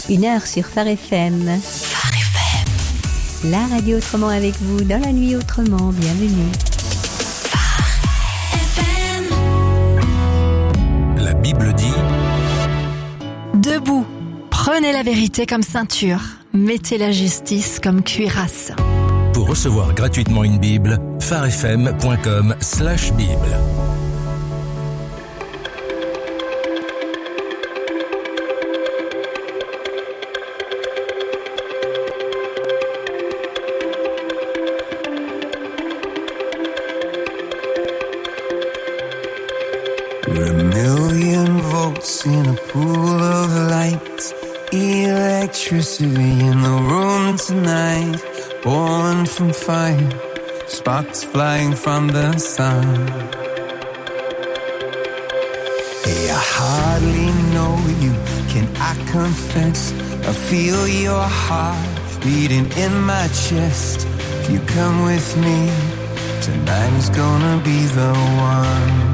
Une heure sur Phare FM. Phare FM. La radio autrement avec vous dans la nuit autrement. Bienvenue. Phare FM. La Bible dit: Debout, prenez la vérité comme ceinture, mettez la justice comme cuirasse. Pour recevoir gratuitement une Bible, pharefm.com/Bible. We're a million volts in a pool of light, electricity in the room tonight, born from fire, sparks flying from the sun. Hey, I hardly know you, can I confess? I feel your heart beating in my chest. If you come with me, tonight is gonna be the one.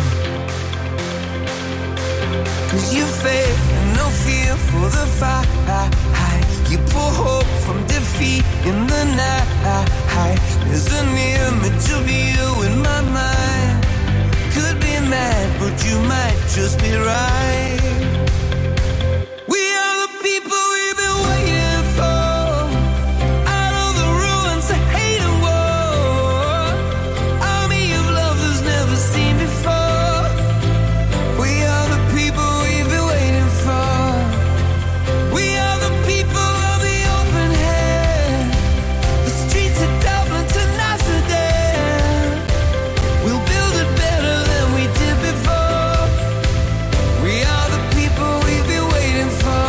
'Cause you faith and no fear for the fight. You pull hope from defeat in the night. There's an image of you in my mind. Could be mad, but you might just be right. We are the people we've been waiting for. Out of the ruins of hate and war. Army of love that's never seen before. We are the people we've been waiting for. We are the people of the open hand. The streets of Dublin to Amsterdam. We'll build it better than we did before. We are the people we've been waiting for.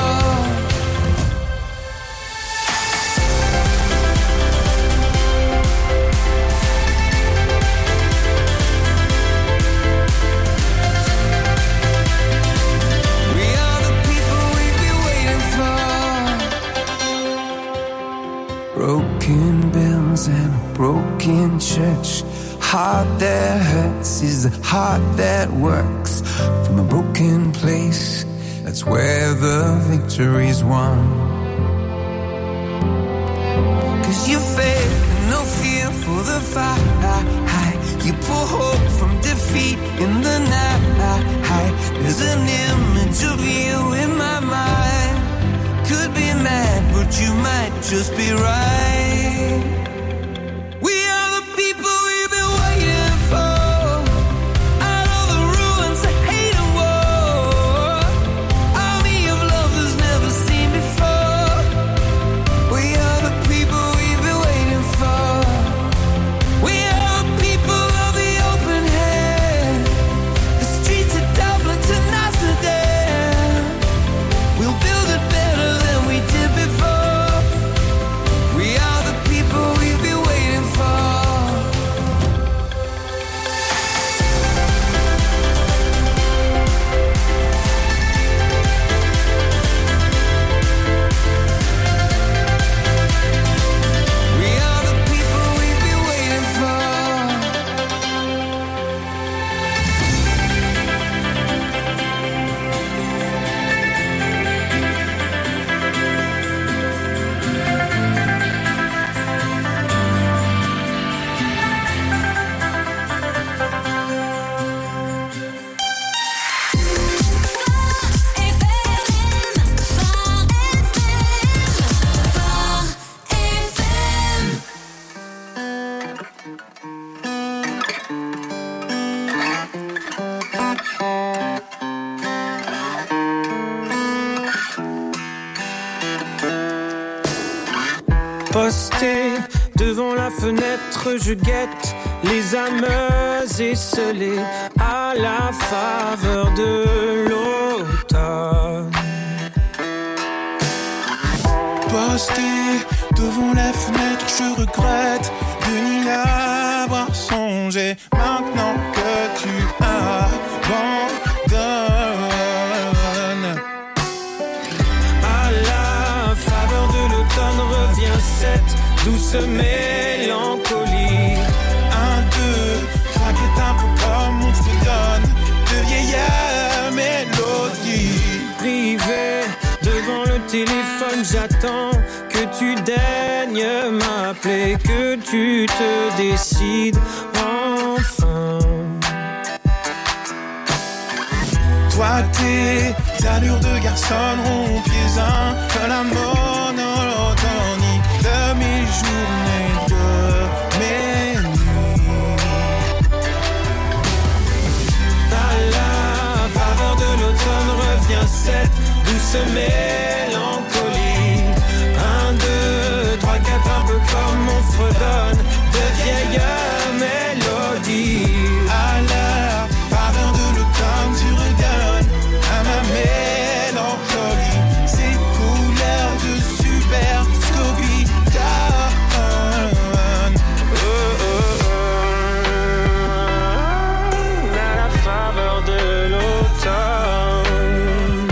We are the people we've been waiting for. Broken bells and a broken church. Heart that hurts is a heart that works. From a broken place, that's where the victory's won. 'Cause you faith and no fear for the fight. You pull hope from defeat in the night. There's an image of you in my mind. Could be mad, but you might just be right. We are the people we've been waiting for. Out of the ruins of hate and war. Army of love that's never seen before. We are the people we've been waiting for. We are the people of the open hand. The streets of Dublin to Amsterdam. We'll build it better than we did before. We are the people we've been waiting for. We are the people we've been waiting for. Posté devant la fenêtre, je guette les âmes esselées à la faveur de l'automne. Posté devant la fenêtre, je regrette de n'y avoir songé. Maintenant que tu abandonnes, À la faveur de l'automne revient cette douce mélancolie. 1, 2, craquette un peu comme on fredonne de vieilles mélodies. Privé devant le téléphone, j'attends que tu daignes m'appeler, que tu te décides enfin. Toi tes allures de garçon rompiezin, de la monotonie de mes journées, de mes nuits. À la faveur de l'automne revient cette douce mélancolie. 1, 2, 3, 4, un peu comme on fredonne de vieilles mélodies. À la faveur de l'automne, tu redonnes à ma mélancolie ces couleurs de super Scooby À la faveur de l'automne.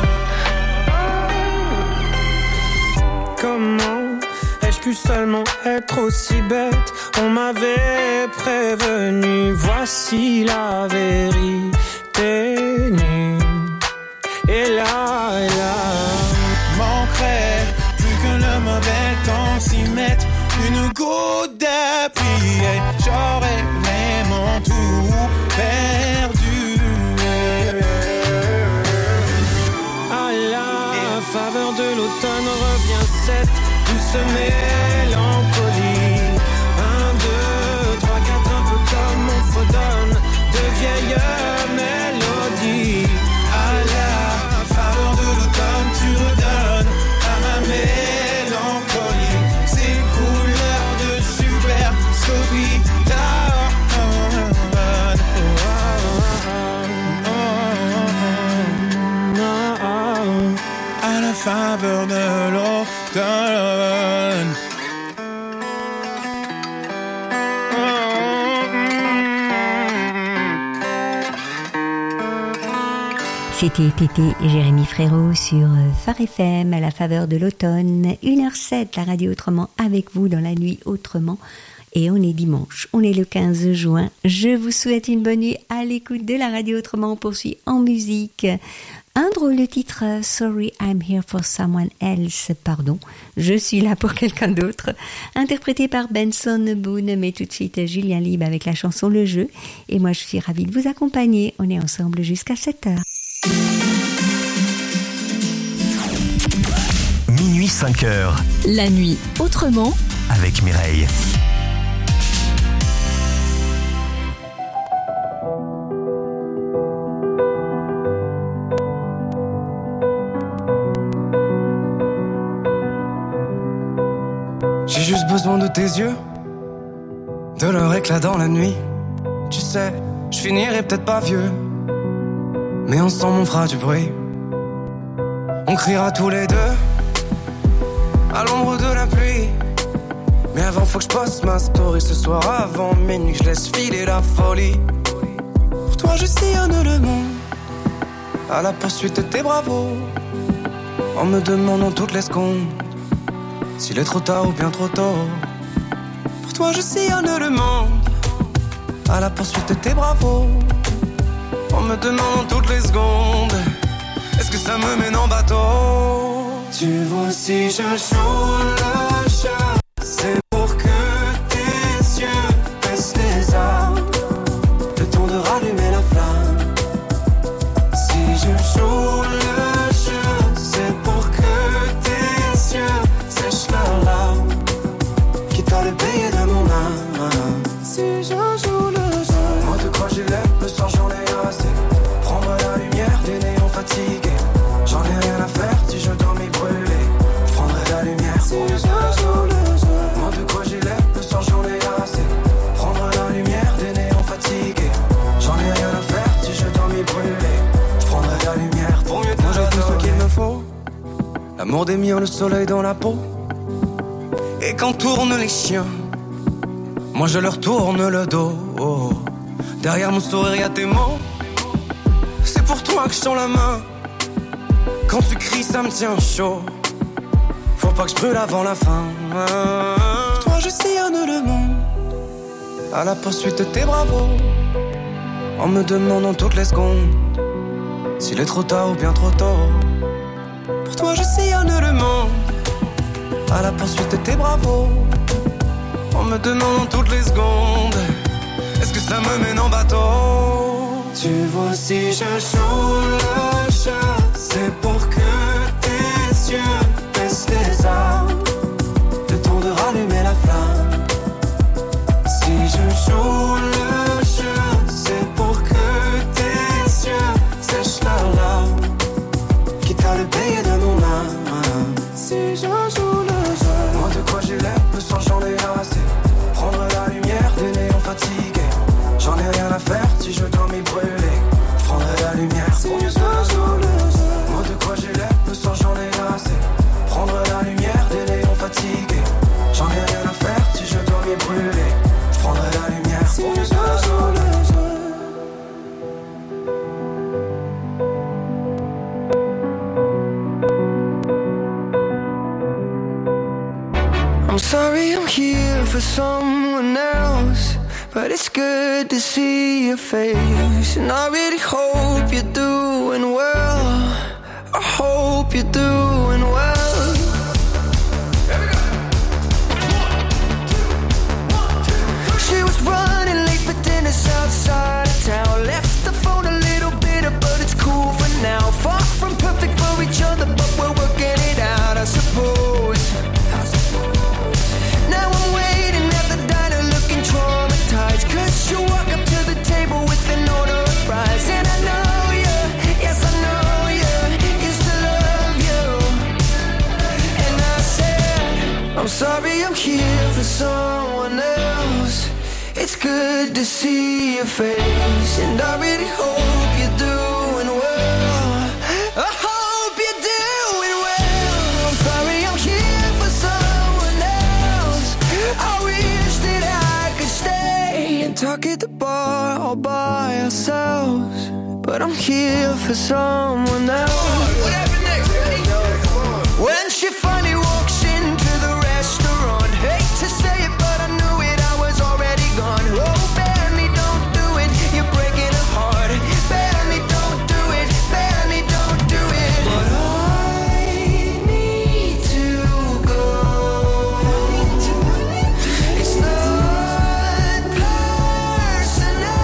Comment ai-je pu seulement être aussi bête? On m'avait prévenu, voici la vérité nue. Et là, manquerait plus que le mauvais temps s'y mette une goutte de pluie et j'aurais vraiment tout perdu. à la faveur de l'automne revient cette douce mélancolie. 1, 2, 3, 4, un peu comme on fredonne de vieilles mélodies. À la faveur de l'automne, tu redonnes à ma mélancolie ces couleurs de super Scooby à la faveur de l'automne. C'était Tété et Jérémy Frérot sur Phare FM à la faveur de l'automne. 1h07, la radio autrement avec vous dans la nuit autrement. Et on est dimanche, on est le 15 juin. Je vous souhaite une bonne nuit à l'écoute de la radio autrement. On poursuit en musique. Un drôle de titre, Sorry I'm Here for Someone Else, pardon, je suis là pour quelqu'un d'autre, interprété par Benson Boone, mais tout de suite Julien Libre avec la chanson Le Jeu. Et moi je suis ravie de vous accompagner, on est ensemble jusqu'à 7h. Minuit 5h. La nuit autrement Avec Mireille. J'ai juste besoin de tes yeux, de leur éclat dans la nuit. Tu sais, je finirai peut-être pas vieux, mais ensemble on fera du bruit. On criera tous les deux à l'ombre de la pluie. Mais avant faut que je poste ma story ce soir avant minuit, je laisse filer la folie. Pour toi je sillonne le monde à la poursuite de tes bravos, en me demandant toutes les secondes s'il est trop tard ou bien trop tôt. Pour toi je sillonne le monde à la poursuite de tes bravos, en me demandant toutes les secondes est-ce que ça me mène en bateau. Tu vois si je joue le chat, c'est pour que tes yeux baissent les armes, le temps de rallumer la flamme. Si je joue le jeu, c'est pour que tes yeux sèchent leurs larmes, quitte à le payer de mon âme. Si je joue le jeu, moi de quoi j'ai l'air, le soir j'en ai assez. Prendre la lumière des néons fatigués, j'en ai rien à faire si je dois m'y brûler. Je prendrai la lumière si je joue le jeu. Moi de quoi j'ai l'air, le soir j'en ai assez. Prendre la lumière des néons fatigués, j'en ai rien à faire si je dois m'y brûler. Je prendrai la lumière pour mieux te moi j'ai tout ce qu'il me faut, l'amour des miens, le soleil dans la peau. Et quand tournent les chiens, moi je leur tourne le dos. Derrière mon sourire y'a tes mots, c'est pour toi que je tends la main. Quand tu cries ça me tient chaud, faut pas que je brûle avant la fin. Pour toi je sillonne le monde à la poursuite de tes bravos, en me demandant toutes les secondes s'il est trop tard ou bien trop tôt. Pour toi je sillonne le monde à la poursuite de tes bravos. En me demandant toutes les secondes, est-ce que ça me mène en bateau? Tu vois, si je joue le jeu, c'est pour que tes yeux baissent les armes, le temps de rallumer la flamme. Si je joue le jeu, c'est pour que tes yeux sèchent leurs larmes, quitte à le payer de mon âme. Si je joue le jeu, moi de quoi j'ai l'air, me sens j'en ai assez. Prendre la lumière des néons fatigués, j'en ai rien à faire si je dois m'y brûler. Prendre la lumière, si je joue le jeu, moi de quoi j'ai l'air, me sens j'en ai assez. Prendre la lumière des néons fatigués, j'en ai rien à faire si je dois m'y brûler. Prendre la lumière, si je joue le jeu. I'm sorry I'm here for someone else, but it's good to see your face. And I really hope you're doing well. I hope you're doing well. She was running late for dinner outside of town. Left the phone a little bitter, but it's cool for now. Far from perfect for each other, but we're working it out, I suppose. Now I'm waiting at the diner looking traumatized, 'cause you walk up to the table with an order of fries. And I know you, yes I know you, used to love you. And I said, I'm sorry I'm here for someone else. It's good to see your face, and I really hope you're doing well. I hope you're doing well. I'm sorry I'm here for someone else. I wish that I could stay and talk at the bar all by ourselves, but I'm here for someone else. What happened next? When she finally walks into the restaurant, hate to say it, but I knew it, I was already gone. Oh, bear me, don't do it, you're breaking a heart. Bear me, don't do it, bear me, don't do it. But I need to go. It's not personal.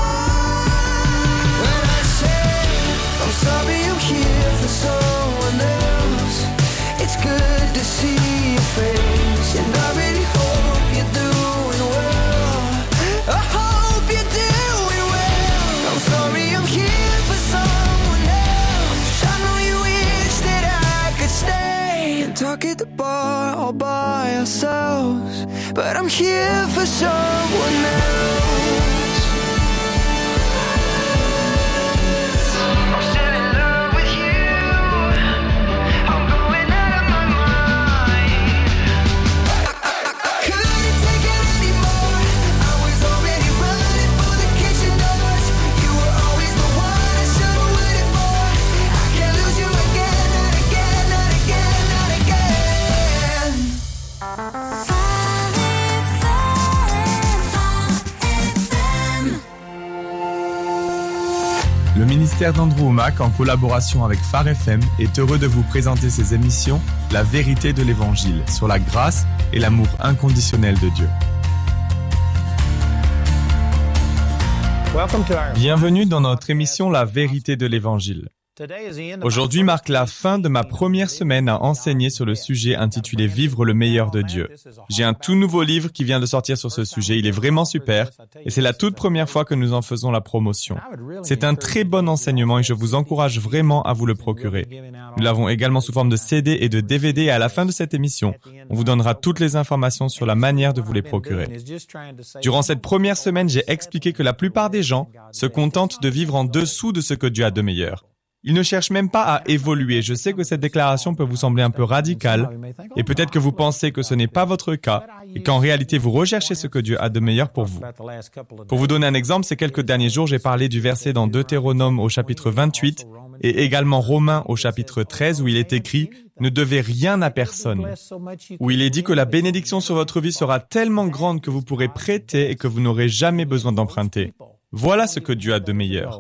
When I say I'm sorry I'm here for someone else, it's good to see your face, and I really hope you're doing well. I hope you're doing well. I'm sorry I'm here for someone else. I know you wish that I could stay and talk at the bar all by ourselves, but I'm here for someone else. I'm still in love with you. I'm going out of my mind. I couldn't take it anymore. I was already running for the kitchen doors. You were always the one I should've waited for. I can't lose you again, not again, not again, not again. Le ministère d'Andrew Wommack, en collaboration avec Phare FM, est heureux de vous présenter ses émissions La vérité de l'Évangile, sur la grâce et l'amour inconditionnel de Dieu. Bienvenue dans notre émission La vérité de l'Évangile. Aujourd'hui marque la fin de ma première semaine à enseigner sur le sujet intitulé « Vivre le meilleur de Dieu ». J'ai un tout nouveau livre qui vient de sortir sur ce sujet, il est vraiment super et c'est la toute première fois que nous en faisons la promotion. C'est un très bon enseignement et je vous encourage vraiment à vous le procurer. Nous l'avons également sous forme de CD et de DVD et à la fin de cette émission, on vous donnera toutes les informations sur la manière de vous les procurer. Durant cette première semaine, j'ai expliqué que la plupart des gens se contentent de vivre en dessous de ce que Dieu a de meilleur. Ils ne cherchent même pas à évoluer. Je sais que cette déclaration peut vous sembler un peu radicale et peut-être que vous pensez que ce n'est pas votre cas et qu'en réalité vous recherchez ce que Dieu a de meilleur pour vous. Pour vous donner un exemple, ces quelques derniers jours, j'ai parlé du verset dans Deutéronome au chapitre 28 et également Romains au chapitre 13 où il est écrit « Ne devez rien à personne » où il est dit que la bénédiction sur votre vie sera tellement grande que vous pourrez prêter et que vous n'aurez jamais besoin d'emprunter. Voilà ce que Dieu a de meilleur.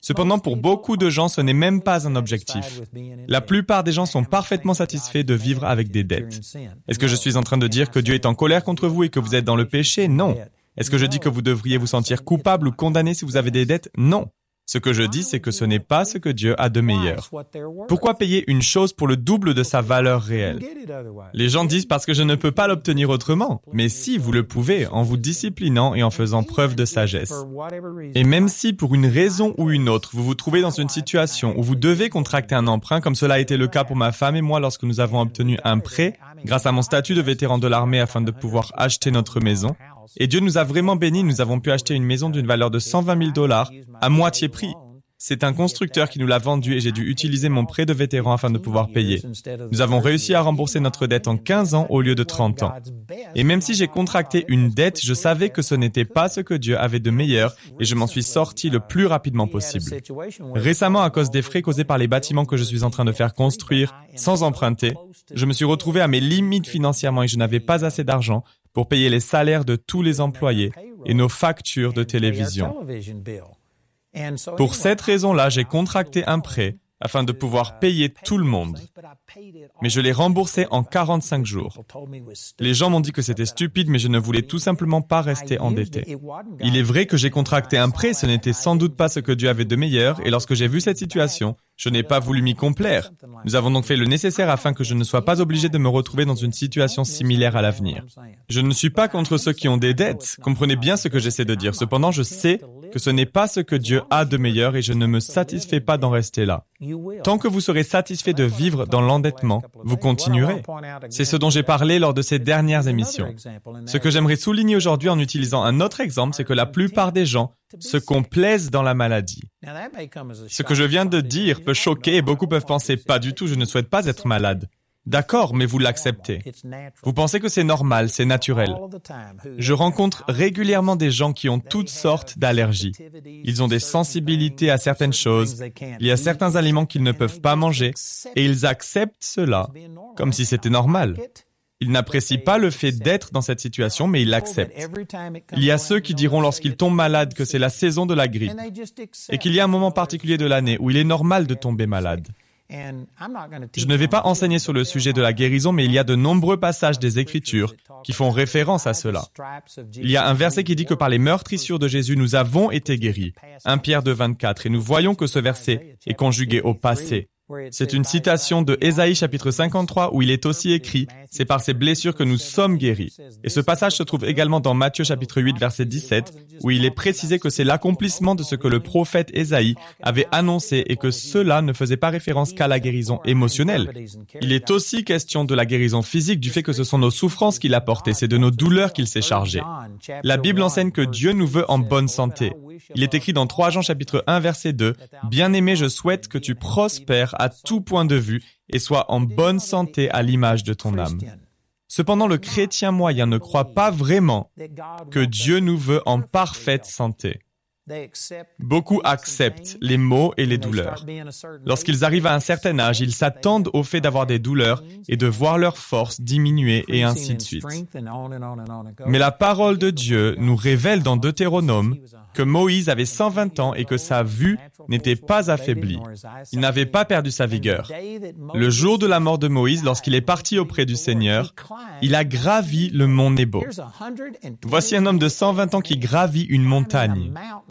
Cependant, pour beaucoup de gens, ce n'est même pas un objectif. La plupart des gens sont parfaitement satisfaits de vivre avec des dettes. Est-ce que je suis en train de dire que Dieu est en colère contre vous et que vous êtes dans le péché? Non. Est-ce que je dis que vous devriez vous sentir coupable ou condamné si vous avez des dettes? Non. Ce que je dis, c'est que ce n'est pas ce que Dieu a de meilleur. Pourquoi payer une chose pour le double de sa valeur réelle? Les gens disent parce que je ne peux pas l'obtenir autrement. Mais si, vous le pouvez, en vous disciplinant et en faisant preuve de sagesse. Et même si, pour une raison ou une autre, vous vous trouvez dans une situation où vous devez contracter un emprunt, comme cela a été le cas pour ma femme et moi lorsque nous avons obtenu un prêt, grâce à mon statut de vétéran de l'armée afin de pouvoir acheter notre maison, et Dieu nous a vraiment bénis, nous avons pu acheter une maison d'une valeur de $120 000 à moitié prix. C'est un constructeur qui nous l'a vendu et j'ai dû utiliser mon prêt de vétéran afin de pouvoir payer. Nous avons réussi à rembourser notre dette en 15 ans au lieu de 30 ans. Et même si j'ai contracté une dette, je savais que ce n'était pas ce que Dieu avait de meilleur et je m'en suis sorti le plus rapidement possible. Récemment, à cause des frais causés par les bâtiments que je suis en train de faire construire sans emprunter, je me suis retrouvé à mes limites financièrement et je n'avais pas assez d'argent pour payer les salaires de tous les employés et nos factures de télévision. Pour cette raison-là, j'ai contracté un prêt afin de pouvoir payer tout le monde. Mais je l'ai remboursé en 45 jours. Les gens m'ont dit que c'était stupide, mais je ne voulais tout simplement pas rester endetté. Il est vrai que j'ai contracté un prêt, ce n'était sans doute pas ce que Dieu avait de meilleur, et lorsque j'ai vu cette situation, je n'ai pas voulu m'y complaire. Nous avons donc fait le nécessaire afin que je ne sois pas obligé de me retrouver dans une situation similaire à l'avenir. Je ne suis pas contre ceux qui ont des dettes, comprenez bien ce que j'essaie de dire. Cependant, je sais que ce n'est pas ce que Dieu a de meilleur et je ne me satisfais pas d'en rester là. Tant que vous serez satisfait de vivre dans l'endettement, vous continuerez. C'est ce dont j'ai parlé lors de ces dernières émissions. Ce que j'aimerais souligner aujourd'hui en utilisant un autre exemple, c'est que la plupart des gens se complaisent dans la maladie. Ce que je viens de dire peut choquer et beaucoup peuvent penser « pas du tout, je ne souhaite pas être malade ». D'accord, mais vous l'acceptez. Vous pensez que c'est normal, c'est naturel. Je rencontre régulièrement des gens qui ont toutes sortes d'allergies. Ils ont des sensibilités à certaines choses, il y a certains aliments qu'ils ne peuvent pas manger, et ils acceptent cela comme si c'était normal. Ils n'apprécient pas le fait d'être dans cette situation, mais ils l'acceptent. Il y a ceux qui diront lorsqu'ils tombent malades que c'est la saison de la grippe, et qu'il y a un moment particulier de l'année où il est normal de tomber malade. Je ne vais pas enseigner sur le sujet de la guérison, mais il y a de nombreux passages des Écritures qui font référence à cela. Il y a un verset qui dit que par les meurtrissures de Jésus, nous avons été guéris. 1 Pierre 2,24, et nous voyons que ce verset est conjugué au passé. C'est une citation de Ésaïe chapitre 53 où il est aussi écrit « C'est par ces blessures que nous sommes guéris ». Et ce passage se trouve également dans Matthieu chapitre 8 verset 17 où il est précisé que c'est l'accomplissement de ce que le prophète Ésaïe avait annoncé et que cela ne faisait pas référence qu'à la guérison émotionnelle. Il est aussi question de la guérison physique, du fait que ce sont nos souffrances qu'il a portées, c'est de nos douleurs qu'il s'est chargé. La Bible enseigne que Dieu nous veut en bonne santé. Il est écrit dans 3 Jean chapitre 1 verset 2 « Bien-aimé, je souhaite que tu prospères à tout point de vue et sois en bonne santé à l'image de ton âme. » Cependant, le chrétien moyen ne croit pas vraiment que Dieu nous veut en parfaite santé. Beaucoup acceptent les maux et les douleurs. Lorsqu'ils arrivent à un certain âge, ils s'attendent au fait d'avoir des douleurs et de voir leur force diminuer et ainsi de suite. Mais la parole de Dieu nous révèle dans Deutéronome que Moïse avait 120 ans et que sa vue n'était pas affaiblie. Il n'avait pas perdu sa vigueur. Le jour de la mort de Moïse, lorsqu'il est parti auprès du Seigneur, il a gravi le mont Nebo. Voici un homme de 120 ans qui gravit une montagne.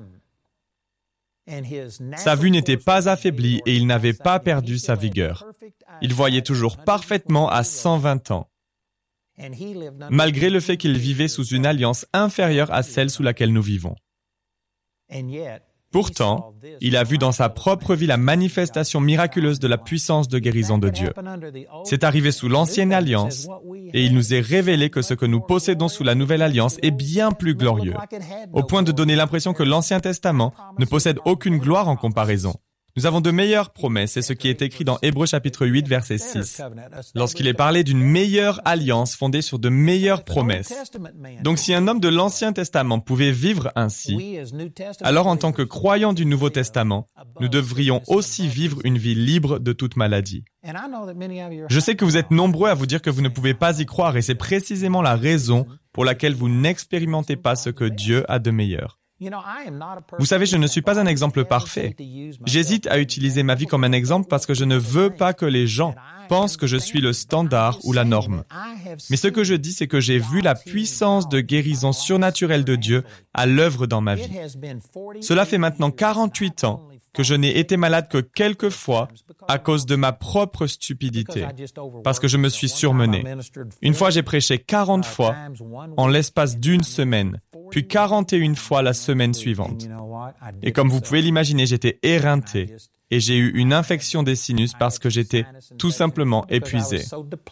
Sa vue n'était pas affaiblie et il n'avait pas perdu sa vigueur. Il voyait toujours parfaitement à 120 ans, malgré le fait qu'il vivait sous une alliance inférieure à celle sous laquelle nous vivons. Pourtant, il a vu dans sa propre vie la manifestation miraculeuse de la puissance de guérison de Dieu. C'est arrivé sous l'ancienne alliance et il nous est révélé que ce que nous possédons sous la nouvelle alliance est bien plus glorieux, au point de donner l'impression que l'Ancien Testament ne possède aucune gloire en comparaison. Nous avons de meilleures promesses, c'est ce qui est écrit dans Hébreux chapitre 8, verset 6, lorsqu'il est parlé d'une meilleure alliance fondée sur de meilleures promesses. Donc si un homme de l'Ancien Testament pouvait vivre ainsi, alors en tant que croyants du Nouveau Testament, nous devrions aussi vivre une vie libre de toute maladie. Je sais que vous êtes nombreux à vous dire que vous ne pouvez pas y croire et c'est précisément la raison pour laquelle vous n'expérimentez pas ce que Dieu a de meilleur. Vous savez, je ne suis pas un exemple parfait. J'hésite à utiliser ma vie comme un exemple parce que je ne veux pas que les gens pensent que je suis le standard ou la norme. Mais ce que je dis, c'est que j'ai vu la puissance de guérison surnaturelle de Dieu à l'œuvre dans ma vie. Cela fait maintenant 48 ans que je n'ai été malade que quelques fois à cause de ma propre stupidité, parce que je me suis surmené. Une fois, j'ai prêché 40 fois en l'espace d'une semaine, puis 41 fois la semaine suivante. Et comme vous pouvez l'imaginer, j'étais éreinté et j'ai eu une infection des sinus parce que j'étais tout simplement épuisé.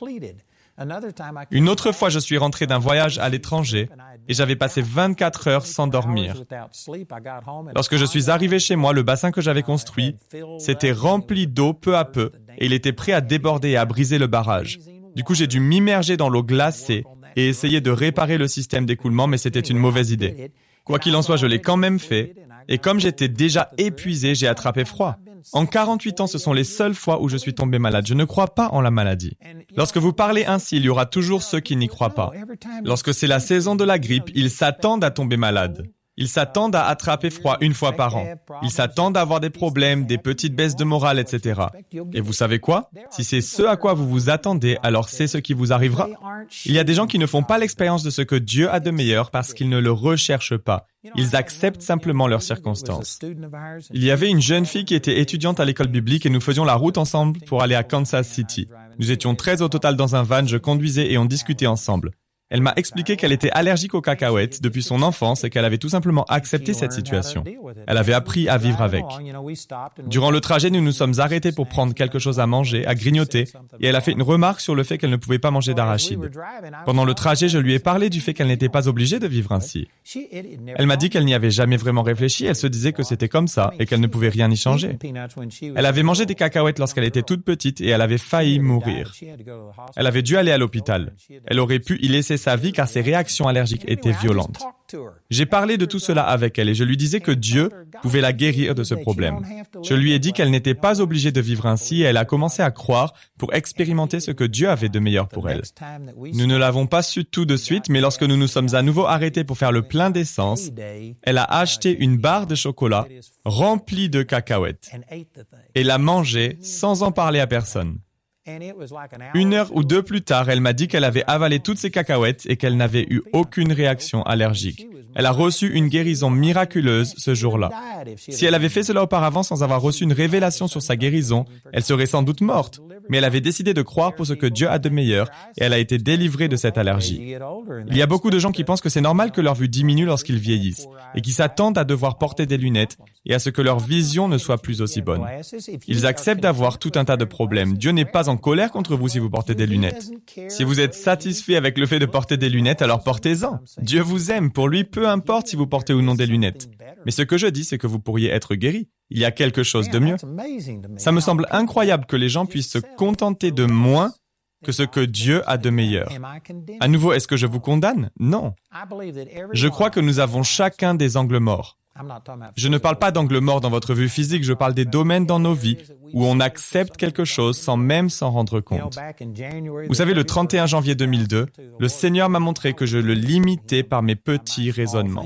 Une autre fois, je suis rentré d'un voyage à l'étranger et j'avais passé 24 heures sans dormir. Lorsque je suis arrivé chez moi, le bassin que j'avais construit s'était rempli d'eau peu à peu et il était prêt à déborder et à briser le barrage. Du coup, j'ai dû m'immerger dans l'eau glacée et essayer de réparer le système d'écoulement, mais c'était une mauvaise idée. Quoi qu'il en soit, je l'ai quand même fait et comme j'étais déjà épuisé, j'ai attrapé froid. En 48 ans, ce sont les seules fois où je suis tombé malade. Je ne crois pas en la maladie. Lorsque vous parlez ainsi, il y aura toujours ceux qui n'y croient pas. Lorsque c'est la saison de la grippe, ils s'attendent à tomber malades. Ils s'attendent à attraper froid une fois par an. Ils s'attendent à avoir des problèmes, des petites baisses de morale, etc. Et vous savez quoi? Si c'est ce à quoi vous vous attendez, alors c'est ce qui vous arrivera. Il y a des gens qui ne font pas l'expérience de ce que Dieu a de meilleur parce qu'ils ne le recherchent pas. Ils acceptent simplement leurs circonstances. Il y avait une jeune fille qui était étudiante à l'école biblique et nous faisions la route ensemble pour aller à Kansas City. Nous étions 13 au total dans un van, je conduisais et on discutait ensemble. Elle m'a expliqué qu'elle était allergique aux cacahuètes depuis son enfance et qu'elle avait tout simplement accepté cette situation. Elle avait appris à vivre avec. Durant le trajet, nous nous sommes arrêtés pour prendre quelque chose à manger, à grignoter, et elle a fait une remarque sur le fait qu'elle ne pouvait pas manger d'arachides. Pendant le trajet, je lui ai parlé du fait qu'elle n'était pas obligée de vivre ainsi. Elle m'a dit qu'elle n'y avait jamais vraiment réfléchi, elle se disait que c'était comme ça et qu'elle ne pouvait rien y changer. Elle avait mangé des cacahuètes lorsqu'elle était toute petite et elle avait failli mourir. Elle avait dû aller à l'hôpital. Elle aurait pu y laisser sa vie car ses réactions allergiques étaient violentes. J'ai parlé de tout cela avec elle et je lui disais que Dieu pouvait la guérir de ce problème. Je lui ai dit qu'elle n'était pas obligée de vivre ainsi et elle a commencé à croire pour expérimenter ce que Dieu avait de meilleur pour elle. Nous ne l'avons pas su tout de suite, mais lorsque nous nous sommes à nouveau arrêtés pour faire le plein d'essence, elle a acheté une barre de chocolat remplie de cacahuètes et l'a mangée sans en parler à personne. 1 heure ou 2 plus tard, elle m'a dit qu'elle avait avalé toutes ses cacahuètes et qu'elle n'avait eu aucune réaction allergique. Elle a reçu une guérison miraculeuse ce jour-là. Si elle avait fait cela auparavant sans avoir reçu une révélation sur sa guérison, elle serait sans doute morte. Mais elle avait décidé de croire pour ce que Dieu a de meilleur et elle a été délivrée de cette allergie. Il y a beaucoup de gens qui pensent que c'est normal que leur vue diminue lorsqu'ils vieillissent et qui s'attendent à devoir porter des lunettes et à ce que leur vision ne soit plus aussi bonne. Ils acceptent d'avoir tout un tas de problèmes. Dieu n'est pas en colère contre vous si vous portez des lunettes. Si vous êtes satisfait avec le fait de porter des lunettes, alors portez-en. Dieu vous aime. Pour lui, peu importe si vous portez ou non des lunettes. Mais ce que je dis, c'est que vous pourriez être guéri. Il y a quelque chose de mieux. Ça me semble incroyable que les gens puissent se contenter de moins que ce que Dieu a de meilleur. À nouveau, est-ce que je vous condamne? Non. Je crois que nous avons chacun des angles morts. Je ne parle pas d'angles morts dans votre vue physique, je parle des domaines dans nos vies où on accepte quelque chose sans même s'en rendre compte. Vous savez, le 31 janvier 2002, le Seigneur m'a montré que je le limitais par mes petits raisonnements.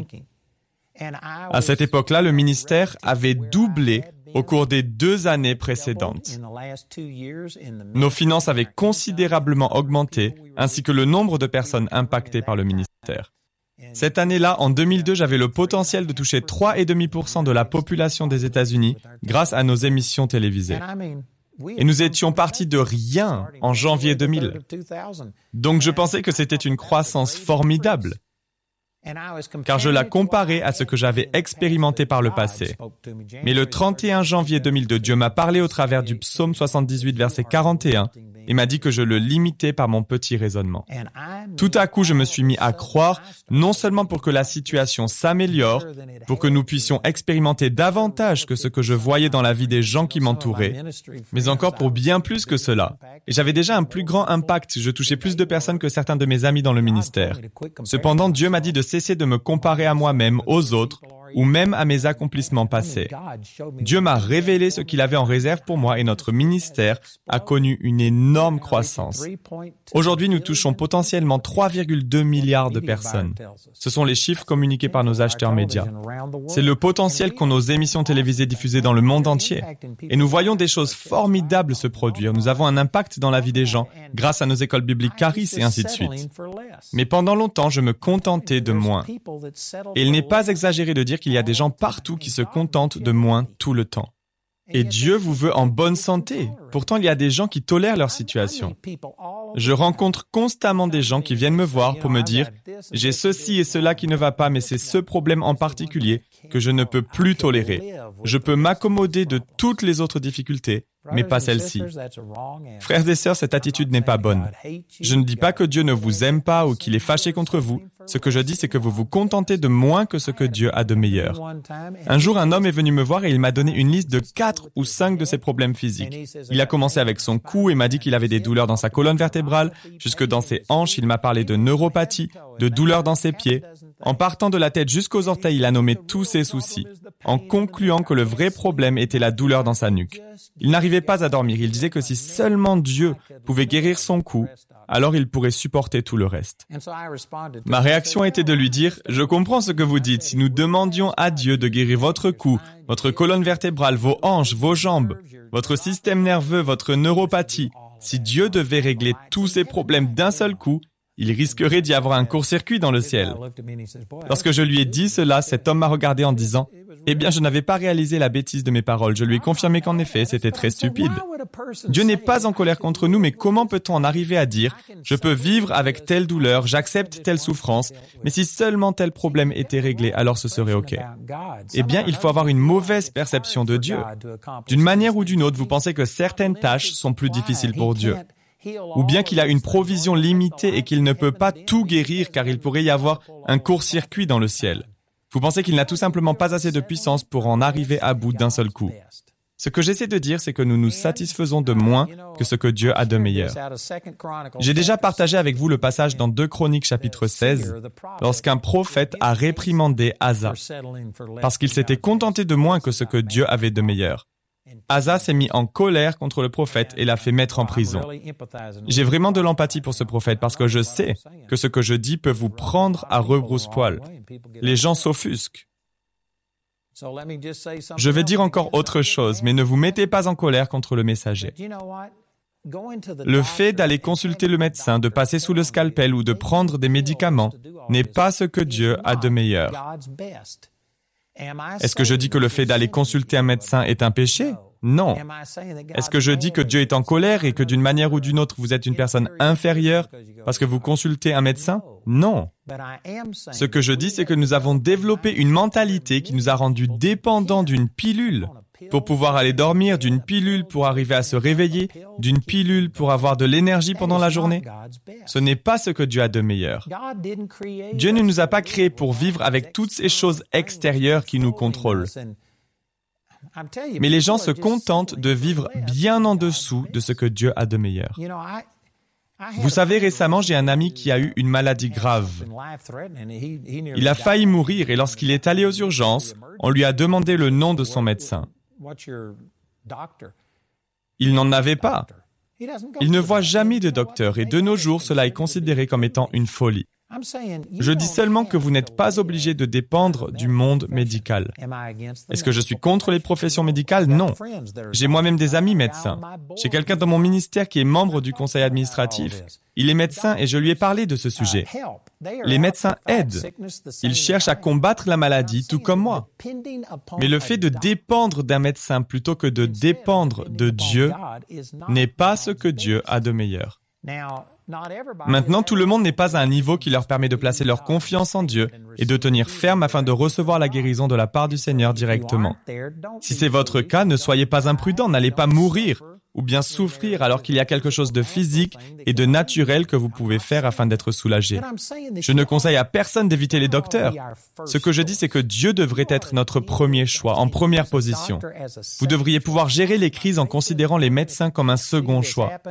À cette époque-là, le ministère avait doublé au cours des 2 années précédentes. Nos finances avaient considérablement augmenté, ainsi que le nombre de personnes impactées par le ministère. Cette année-là, en 2002, j'avais le potentiel de toucher 3,5% de la population des États-Unis grâce à nos émissions télévisées. Et nous étions partis de rien en janvier 2000. Donc je pensais que c'était une croissance formidable, car je la comparais à ce que j'avais expérimenté par le passé. Mais le 31 janvier 2002, Dieu m'a parlé au travers du psaume 78, verset 41, et m'a dit que je le limitais par mon petit raisonnement. Tout à coup, je me suis mis à croire, non seulement pour que la situation s'améliore, pour que nous puissions expérimenter davantage que ce que je voyais dans la vie des gens qui m'entouraient, mais encore pour bien plus que cela. Et j'avais déjà un plus grand impact, je touchais plus de personnes que certains de mes amis dans le ministère. Cependant, Dieu m'a dit de cesser de me comparer à moi-même, aux autres, ou même à mes accomplissements passés. Dieu m'a révélé ce qu'il avait en réserve pour moi et notre ministère a connu une énorme croissance. Aujourd'hui, nous touchons potentiellement 3,2 milliards de personnes. Ce sont les chiffres communiqués par nos acheteurs médias. C'est le potentiel qu'ont nos émissions télévisées diffusées dans le monde entier. Et nous voyons des choses formidables se produire. Nous avons un impact dans la vie des gens grâce à nos écoles bibliques Charis et ainsi de suite. Mais pendant longtemps, je me contentais de moins. Et il n'est pas exagéré de dire qu'il y a des gens partout qui se contentent de moins tout le temps. Et Dieu vous veut en bonne santé. Pourtant, il y a des gens qui tolèrent leur situation. Je rencontre constamment des gens qui viennent me voir pour me dire « J'ai ceci et cela qui ne va pas, mais c'est ce problème en particulier que je ne peux plus tolérer. Je peux m'accommoder de toutes les autres difficultés, mais pas celle-ci. » Frères et sœurs, cette attitude n'est pas bonne. Je ne dis pas que Dieu ne vous aime pas ou qu'il est fâché contre vous. Ce que je dis, c'est que vous vous contentez de moins que ce que Dieu a de meilleur. Un jour, un homme est venu me voir et il m'a donné une liste de 4 ou 5 de ses problèmes physiques. Il a commencé avec son cou et m'a dit qu'il avait des douleurs dans sa colonne vertébrale, jusque dans ses hanches. Il m'a parlé de neuropathie, de douleurs dans ses pieds. En partant de la tête jusqu'aux orteils, il a nommé tous ses soucis, en concluant que le vrai problème était la douleur dans sa nuque. Il n'arrivait pas à dormir. Il disait que si seulement Dieu pouvait guérir son cou, alors il pourrait supporter tout le reste. Ma réaction a été de lui dire « Je comprends ce que vous dites. Si nous demandions à Dieu de guérir votre cou, votre colonne vertébrale, vos hanches, vos jambes, votre système nerveux, votre neuropathie, si Dieu devait régler tous ces problèmes d'un seul coup, il risquerait d'y avoir un court-circuit dans le ciel. » Lorsque je lui ai dit cela, cet homme m'a regardé en disant « Eh bien, je n'avais pas réalisé la bêtise de mes paroles. Je lui ai confirmé qu'en effet, c'était très stupide. Dieu n'est pas en colère contre nous, mais comment peut-on en arriver à dire « Je peux vivre avec telle douleur, j'accepte telle souffrance, mais si seulement tel problème était réglé, alors ce serait OK. » Eh bien, il faut avoir une mauvaise perception de Dieu. D'une manière ou d'une autre, vous pensez que certaines tâches sont plus difficiles pour Dieu. Ou bien qu'il a une provision limitée et qu'il ne peut pas tout guérir car il pourrait y avoir un court-circuit dans le ciel. Vous pensez qu'il n'a tout simplement pas assez de puissance pour en arriver à bout d'un seul coup. Ce que j'essaie de dire, c'est que nous nous satisfaisons de moins que ce que Dieu a de meilleur. J'ai déjà partagé avec vous le passage dans 2 Chroniques chapitre 16, lorsqu'un prophète a réprimandé Asa, parce qu'il s'était contenté de moins que ce que Dieu avait de meilleur. Asa s'est mis en colère contre le prophète et l'a fait mettre en prison. J'ai vraiment de l'empathie pour ce prophète parce que je sais que ce que je dis peut vous prendre à rebrousse-poil. Les gens s'offusquent. Je vais dire encore autre chose, mais ne vous mettez pas en colère contre le messager. Le fait d'aller consulter le médecin, de passer sous le scalpel ou de prendre des médicaments n'est pas ce que Dieu a de meilleur. Est-ce que je dis que le fait d'aller consulter un médecin est un péché? Non. Est-ce que je dis que Dieu est en colère et que d'une manière ou d'une autre vous êtes une personne inférieure parce que vous consultez un médecin? Non. Ce que je dis, c'est que nous avons développé une mentalité qui nous a rendus dépendants d'une pilule pour pouvoir aller dormir, d'une pilule pour arriver à se réveiller, d'une pilule pour avoir de l'énergie pendant la journée. Ce n'est pas ce que Dieu a de meilleur. Dieu ne nous a pas créés pour vivre avec toutes ces choses extérieures qui nous contrôlent. Mais les gens se contentent de vivre bien en dessous de ce que Dieu a de meilleur. Vous savez, récemment, j'ai un ami qui a eu une maladie grave. Il a failli mourir et lorsqu'il est allé aux urgences, on lui a demandé le nom de son médecin. Il n'en avait pas. Il ne voit jamais de docteur et de nos jours, cela est considéré comme étant une folie. Je dis seulement que vous n'êtes pas obligé de dépendre du monde médical. Est-ce que je suis contre les professions médicales? Non. J'ai moi-même des amis médecins. J'ai quelqu'un dans mon ministère qui est membre du conseil administratif. Il est médecin et je lui ai parlé de ce sujet. Les médecins aident. Ils cherchent à combattre la maladie, tout comme moi. Mais le fait de dépendre d'un médecin plutôt que de dépendre de Dieu n'est pas ce que Dieu a de meilleur. Maintenant, tout le monde n'est pas à un niveau qui leur permet de placer leur confiance en Dieu et de tenir ferme afin de recevoir la guérison de la part du Seigneur directement. Si c'est votre cas, ne soyez pas imprudents, n'allez pas mourir ou bien souffrir alors qu'il y a quelque chose de physique et de naturel que vous pouvez faire afin d'être soulagé. Je ne conseille à personne d'éviter les docteurs. Ce que je dis, c'est que Dieu devrait être notre premier choix, en première position. Vous devriez pouvoir gérer les crises en considérant les médecins comme un second choix.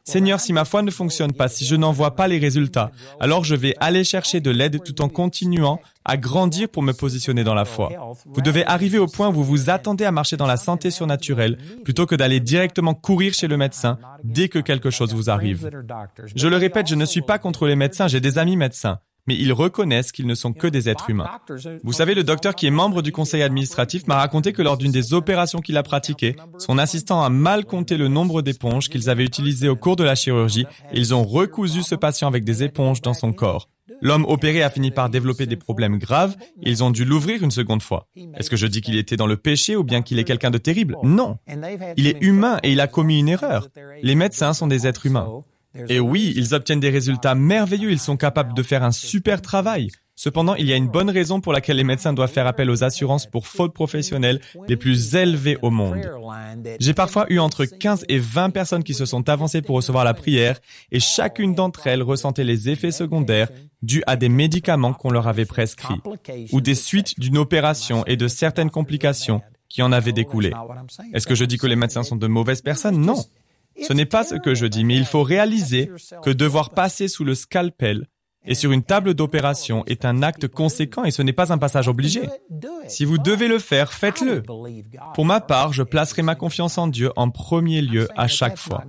Seigneur, si ma foi ne fonctionne pas, si je n'en vois pas les résultats, alors je vais aller chercher de l'aide tout en continuant à grandir pour me positionner dans la foi. Vous devez arriver au point où vous vous attendez à marcher dans la santé surnaturelle plutôt que d'aller directement courir chez le médecin dès que quelque chose vous arrive. Je le répète, je ne suis pas contre les médecins, j'ai des amis médecins. Mais ils reconnaissent qu'ils ne sont que des êtres humains. Vous savez, le docteur qui est membre du conseil administratif m'a raconté que lors d'une des opérations qu'il a pratiquées, son assistant a mal compté le nombre d'éponges qu'ils avaient utilisées au cours de la chirurgie et ils ont recousu ce patient avec des éponges dans son corps. L'homme opéré a fini par développer des problèmes graves et ils ont dû l'ouvrir une seconde fois. Est-ce que je dis qu'il était dans le péché ou bien qu'il est quelqu'un de terrible? Non. Il est humain et il a commis une erreur. Les médecins sont des êtres humains. Et oui, ils obtiennent des résultats merveilleux, ils sont capables de faire un super travail. Cependant, il y a une bonne raison pour laquelle les médecins doivent faire appel aux assurances pour fautes professionnelles les plus élevées au monde. J'ai parfois eu entre 15 et 20 personnes qui se sont avancées pour recevoir la prière et chacune d'entre elles ressentait les effets secondaires dus à des médicaments qu'on leur avait prescrits ou des suites d'une opération et de certaines complications qui en avaient découlé. Est-ce que je dis que les médecins sont de mauvaises personnes? Non. Ce n'est pas ce que je dis, mais il faut réaliser que devoir passer sous le scalpel et sur une table d'opération est un acte conséquent et ce n'est pas un passage obligé. Si vous devez le faire, faites-le. Pour ma part, je placerai ma confiance en Dieu en premier lieu à chaque fois.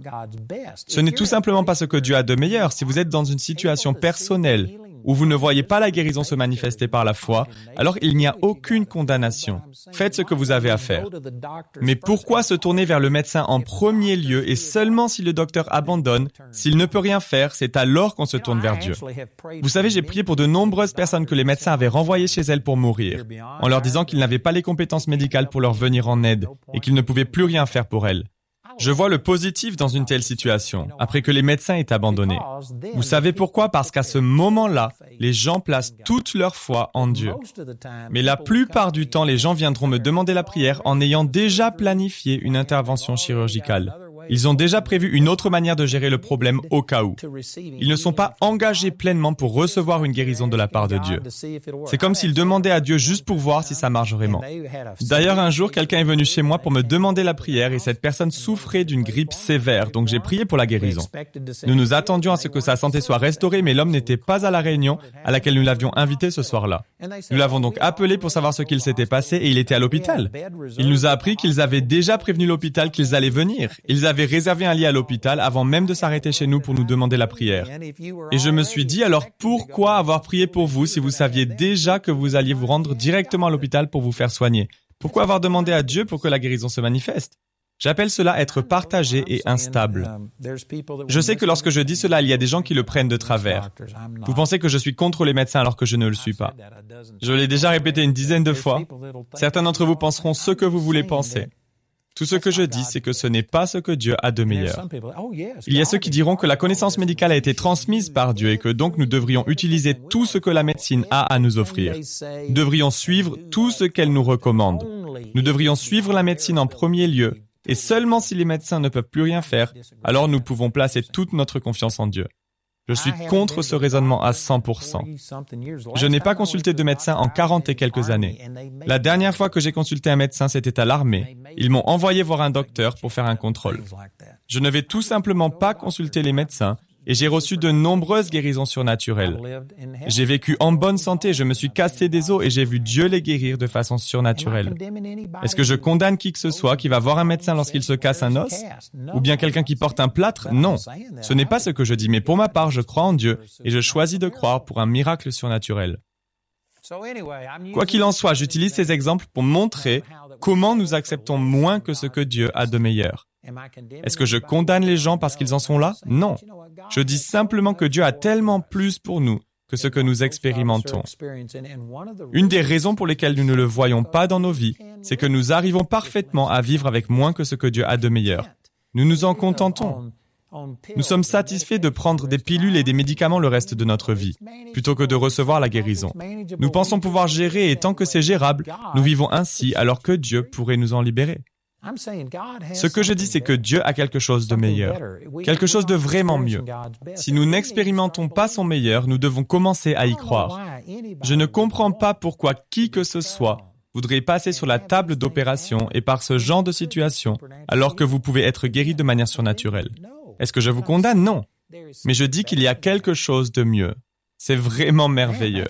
Ce n'est tout simplement pas ce que Dieu a de meilleur. Si vous êtes dans une situation personnelle où vous ne voyez pas la guérison se manifester par la foi, alors il n'y a aucune condamnation. Faites ce que vous avez à faire. Mais pourquoi se tourner vers le médecin en premier lieu et seulement si le docteur abandonne, s'il ne peut rien faire, c'est alors qu'on se tourne vers Dieu. Vous savez, j'ai prié pour de nombreuses personnes que les médecins avaient renvoyées chez elles pour mourir, en leur disant qu'ils n'avaient pas les compétences médicales pour leur venir en aide et qu'ils ne pouvaient plus rien faire pour elles. Je vois le positif dans une telle situation, après que les médecins aient abandonné. Vous savez pourquoi? Parce qu'à ce moment-là, les gens placent toute leur foi en Dieu. Mais la plupart du temps, les gens viendront me demander la prière en ayant déjà planifié une intervention chirurgicale. Ils ont déjà prévu une autre manière de gérer le problème au cas où. Ils ne sont pas engagés pleinement pour recevoir une guérison de la part de Dieu. C'est comme s'ils demandaient à Dieu juste pour voir si ça marche vraiment. D'ailleurs, un jour, quelqu'un est venu chez moi pour me demander la prière et cette personne souffrait d'une grippe sévère, donc j'ai prié pour la guérison. Nous nous attendions à ce que sa santé soit restaurée, mais l'homme n'était pas à la réunion à laquelle nous l'avions invité ce soir-là. Nous l'avons donc appelé pour savoir ce qu'il s'était passé et il était à l'hôpital. Il nous a appris qu'ils avaient déjà prévenu l'hôpital qu'ils allaient venir. Ils avaient réservé un lit à l'hôpital avant même de s'arrêter chez nous pour nous demander la prière. Et je me suis dit, alors pourquoi avoir prié pour vous si vous saviez déjà que vous alliez vous rendre directement à l'hôpital pour vous faire soigner? Pourquoi avoir demandé à Dieu pour que la guérison se manifeste? J'appelle cela être partagé et instable. Je sais que lorsque je dis cela, il y a des gens qui le prennent de travers. Vous pensez que je suis contre les médecins alors que je ne le suis pas. Je l'ai déjà répété une dizaine de fois. Certains d'entre vous penseront ce que vous voulez penser. Tout ce que je dis, c'est que ce n'est pas ce que Dieu a de meilleur. Il y a ceux qui diront que la connaissance médicale a été transmise par Dieu et que donc nous devrions utiliser tout ce que la médecine a à nous offrir. Nous devrions suivre tout ce qu'elle nous recommande. Nous devrions suivre la médecine en premier lieu et seulement si les médecins ne peuvent plus rien faire, alors nous pouvons placer toute notre confiance en Dieu. Je suis contre ce raisonnement à 100%. Je n'ai pas consulté de médecin en 40 et quelques années. La dernière fois que j'ai consulté un médecin, c'était à l'armée. Ils m'ont envoyé voir un docteur pour faire un contrôle. Je ne vais tout simplement pas consulter les médecins et j'ai reçu de nombreuses guérisons surnaturelles. J'ai vécu en bonne santé, je me suis cassé des os et j'ai vu Dieu les guérir de façon surnaturelle. Est-ce que je condamne qui que ce soit qui va voir un médecin lorsqu'il se casse un os? Ou bien quelqu'un qui porte un plâtre? Non. Ce n'est pas ce que je dis, mais pour ma part, je crois en Dieu et je choisis de croire pour un miracle surnaturel. Quoi qu'il en soit, j'utilise ces exemples pour montrer comment nous acceptons moins que ce que Dieu a de meilleur. Est-ce que je condamne les gens parce qu'ils en sont là? Non. Je dis simplement que Dieu a tellement plus pour nous que ce que nous expérimentons. Une des raisons pour lesquelles nous ne le voyons pas dans nos vies, c'est que nous arrivons parfaitement à vivre avec moins que ce que Dieu a de meilleur. Nous nous en contentons. Nous sommes satisfaits de prendre des pilules et des médicaments le reste de notre vie, plutôt que de recevoir la guérison. Nous pensons pouvoir gérer et tant que c'est gérable, nous vivons ainsi alors que Dieu pourrait nous en libérer. Ce que je dis, c'est que Dieu a quelque chose de meilleur, quelque chose de vraiment mieux. Si nous n'expérimentons pas son meilleur, nous devons commencer à y croire. Je ne comprends pas pourquoi qui que ce soit voudrait passer sur la table d'opération et par ce genre de situation, alors que vous pouvez être guéri de manière surnaturelle. Est-ce que je vous condamne? Non. Mais je dis qu'il y a quelque chose de mieux. C'est vraiment merveilleux.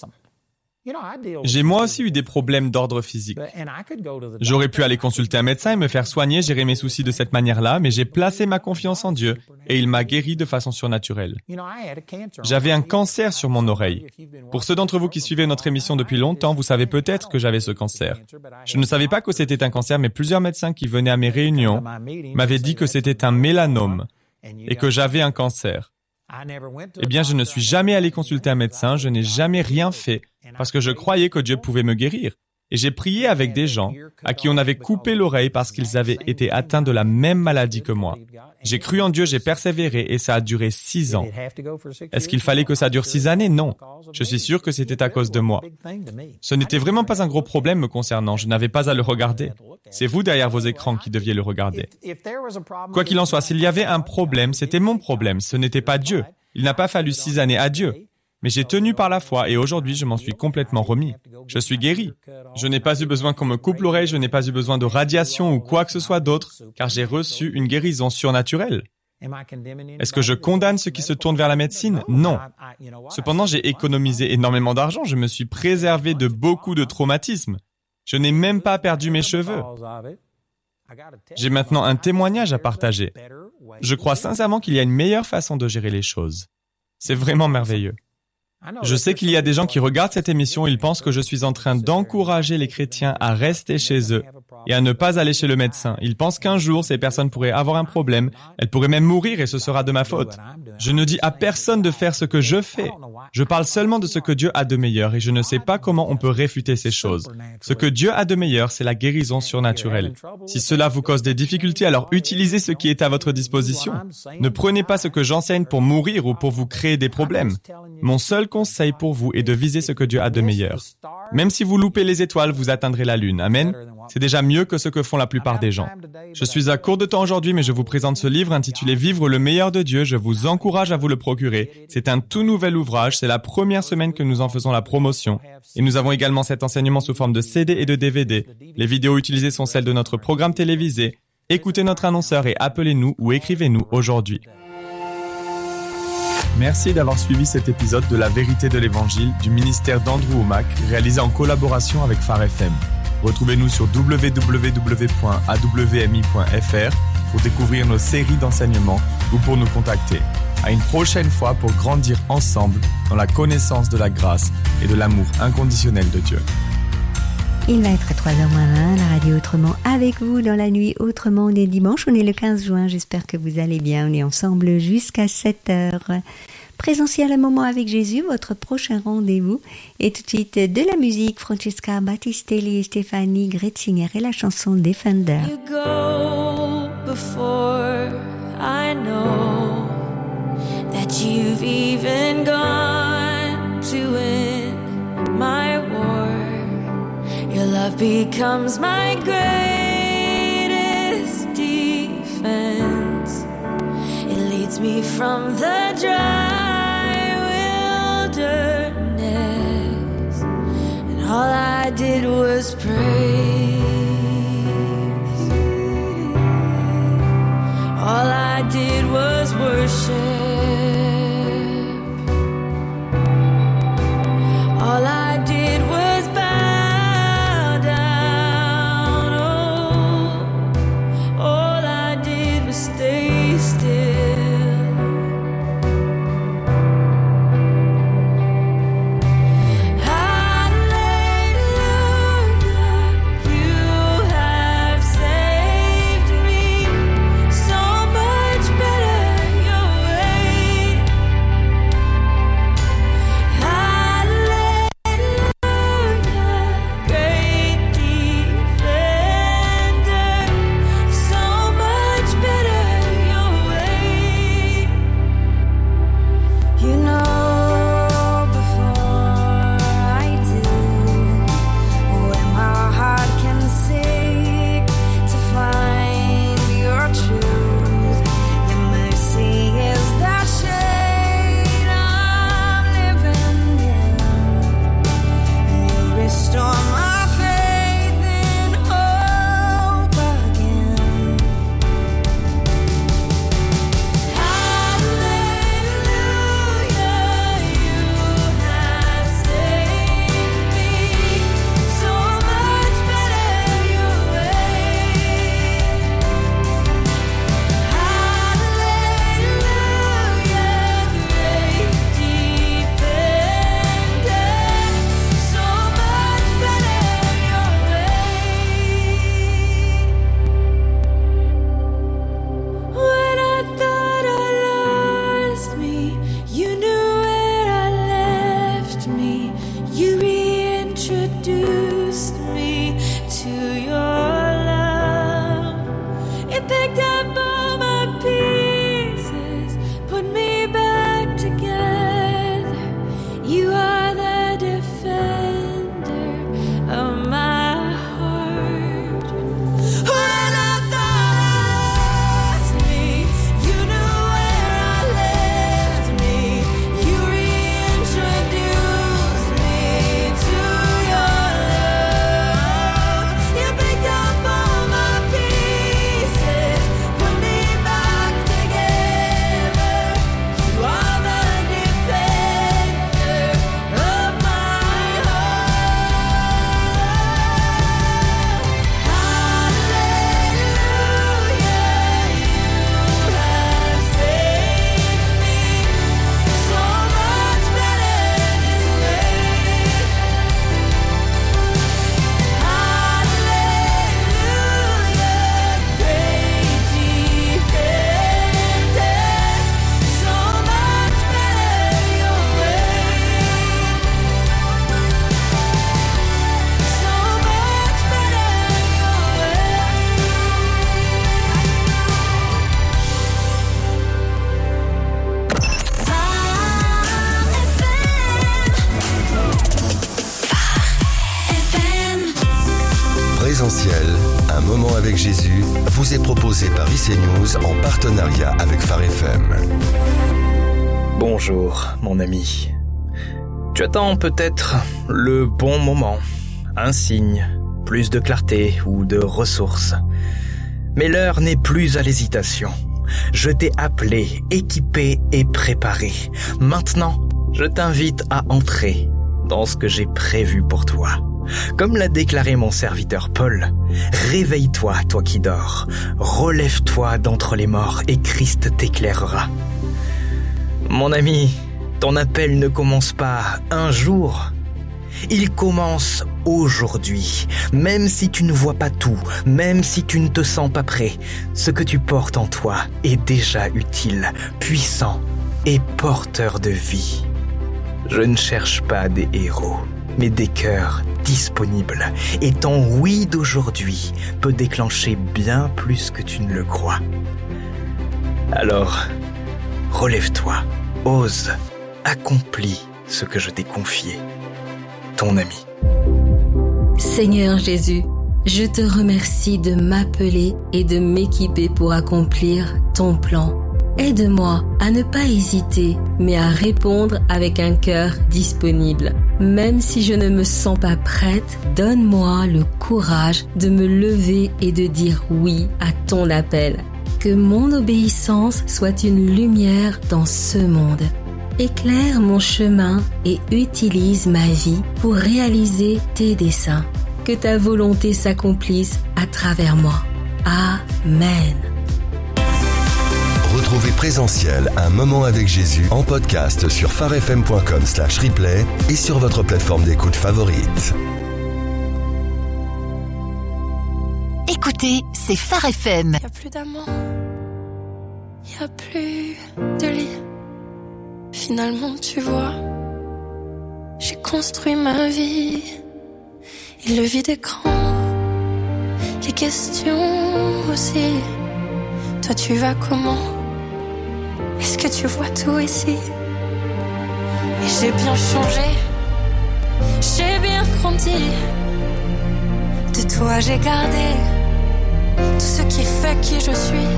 J'ai moi aussi eu des problèmes d'ordre physique. J'aurais pu aller consulter un médecin et me faire soigner, gérer mes soucis de cette manière-là, mais j'ai placé ma confiance en Dieu et il m'a guéri de façon surnaturelle. J'avais un cancer sur mon oreille. Pour ceux d'entre vous qui suivez notre émission depuis longtemps, vous savez peut-être que j'avais ce cancer. Je ne savais pas que c'était un cancer, mais plusieurs médecins qui venaient à mes réunions m'avaient dit que c'était un mélanome et que j'avais un cancer. Eh bien, je ne suis jamais allé consulter un médecin, je n'ai jamais rien fait parce que je croyais que Dieu pouvait me guérir. Et j'ai prié avec des gens à qui on avait coupé l'oreille parce qu'ils avaient été atteints de la même maladie que moi. J'ai cru en Dieu, j'ai persévéré et ça a duré 6 ans. Est-ce qu'il fallait que ça dure 6 années? Non. Je suis sûr que c'était à cause de moi. Ce n'était vraiment pas un gros problème me concernant, je n'avais pas à le regarder. C'est vous derrière vos écrans qui deviez le regarder. Quoi qu'il en soit, s'il y avait un problème, c'était mon problème, ce n'était pas Dieu. Il n'a pas fallu 6 années à Dieu. Mais j'ai tenu par la foi et aujourd'hui, je m'en suis complètement remis. Je suis guéri. Je n'ai pas eu besoin qu'on me coupe l'oreille, je n'ai pas eu besoin de radiation ou quoi que ce soit d'autre, car j'ai reçu une guérison surnaturelle. Est-ce que je condamne ceux qui se tournent vers la médecine? Non. Cependant, j'ai économisé énormément d'argent, je me suis préservé de beaucoup de traumatismes. Je n'ai même pas perdu mes cheveux. J'ai maintenant un témoignage à partager. Je crois sincèrement qu'il y a une meilleure façon de gérer les choses. C'est vraiment merveilleux. Je sais qu'il y a des gens qui regardent cette émission et ils pensent que je suis en train d'encourager les chrétiens à rester chez eux et à ne pas aller chez le médecin. Ils pensent qu'un jour, ces personnes pourraient avoir un problème, elles pourraient même mourir et ce sera de ma faute. Je ne dis à personne de faire ce que je fais. Je parle seulement de ce que Dieu a de meilleur et je ne sais pas comment on peut réfuter ces choses. Ce que Dieu a de meilleur, c'est la guérison surnaturelle. Si cela vous cause des difficultés, alors utilisez ce qui est à votre disposition. Ne prenez pas ce que j'enseigne pour mourir ou pour vous créer des problèmes. Mon seul conseil pour vous est de viser ce que Dieu a de meilleur. Même si vous loupez les étoiles, vous atteindrez la lune. Amen. C'est déjà mieux que ce que font la plupart des gens. Je suis à court de temps aujourd'hui, mais je vous présente ce livre intitulé « Vivre le meilleur de Dieu ». Je vous encourage à vous le procurer. C'est un tout nouvel ouvrage. C'est la première semaine que nous en faisons la promotion. Et nous avons également cet enseignement sous forme de CD et de DVD. Les vidéos utilisées sont celles de notre programme télévisé. Écoutez notre annonceur et appelez-nous ou écrivez-nous aujourd'hui. Merci d'avoir suivi cet épisode de La Vérité de l'Évangile du ministère d'Andrew Wommack, réalisé en collaboration avec Phare FM. Retrouvez-nous sur www.awmi.fr pour découvrir nos séries d'enseignements ou pour nous contacter. À une prochaine fois pour grandir ensemble dans la connaissance de la grâce et de l'amour inconditionnel de Dieu. Il va être 3h20, la radio Autrement avec vous dans la nuit Autrement. On est dimanche, on est le 15 juin, j'espère que vous allez bien. On est ensemble jusqu'à 7h. Présentiel à moment avec Jésus, votre prochain rendez-vous. Et tout de suite de la musique, Francesca Battistelli et Stéphanie Gretzinger et la chanson Defender. You go before I know that you've even gone to win my war. Your love becomes my greatest defense. It leads me from the dry wilderness, and all I did was praise. All I did was worship. All I did was bow down. Oh, all I did was stay still. Way picked up all my pieces, put me back together. You are the defender of my heart. When I thought I lost me, you knew where I left me. You reintroduced me to your love. You picked up all my pieces, put me back together. You are the defender of my Présentiel, un moment avec Jésus, vous est proposé par IC News en partenariat avec Phare FM. Bonjour, mon ami. Tu attends peut-être le bon moment, un signe, plus de clarté ou de ressources. Mais l'heure n'est plus à l'hésitation. Je t'ai appelé, équipé et préparé. Maintenant, je t'invite à entrer dans ce que j'ai prévu pour toi. Comme l'a déclaré mon serviteur Paul, réveille-toi, toi qui dors, relève-toi d'entre les morts et Christ t'éclairera. Mon ami, ton appel ne commence pas un jour, il commence aujourd'hui. Même si tu ne vois pas tout, même si tu ne te sens pas prêt, ce que tu portes en toi est déjà utile, puissant et porteur de vie. Je ne cherche pas des héros, mais des cœurs disponibles. Et ton oui d'aujourd'hui peut déclencher bien plus que tu ne le crois. Alors, relève-toi, ose, accomplis ce que je t'ai confié. Ton ami. Seigneur Jésus, je te remercie de m'appeler et de m'équiper pour accomplir ton plan. Aide-moi à ne pas hésiter, mais à répondre avec un cœur disponible. Même si je ne me sens pas prête, donne-moi le courage de me lever et de dire oui à ton appel. Que mon obéissance soit une lumière dans ce monde. Éclaire mon chemin et utilise ma vie pour réaliser tes desseins. Que ta volonté s'accomplisse à travers moi. Amen. Retrouvez Présentiel, un moment avec Jésus en podcast sur pharefm.com/replay et sur votre plateforme d'écoute favorite. Écoutez, c'est Phare FM. Y a plus d'amour, y a plus de lit. Finalement, tu vois, j'ai construit ma vie. Et le vide est grand, les questions aussi. Toi, tu vas comment? Est-ce que tu vois tout ici? Et j'ai bien changé, j'ai bien grandi. De toi, j'ai gardé tout ce qui fait qui je suis.